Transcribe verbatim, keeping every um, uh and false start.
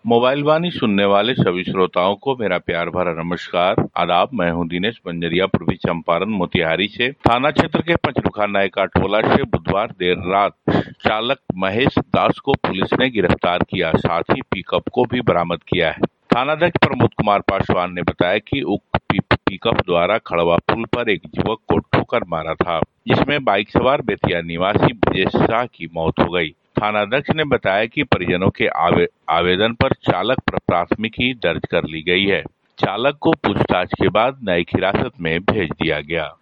Mobile वाणी सुनने वाले सभी श्रोताओं को मेरा प्यार भरा नमस्कार, आदाब। मैं हूं दिनेश बंजरिया, पूर्वी चंपारण मोतिहारी से। थाना क्षेत्र के पंचरुखा नायका टोला से बुधवार देर रात चालक महेश दास को पुलिस ने गिरफ्तार किया, साथ ही पिकअप को भी बरामद किया है। थानाध्यक्ष प्रमोद कुमार पासवान ने बताया कि उक्त पिकअप द्वारा खड़वा पुल पर एक युवक को ठोकर मारा था, जिसमें बाइक सवार बेतिया निवासी ब्रजेश शाह की मौत हो गई। थानाध्यक्ष ने बताया कि परिजनों के आवे, आवेदन पर चालक पर प्राथमिकी दर्ज कर ली गई है। चालक को पूछताछ के बाद न्यायिक हिरासत में भेज दिया गया।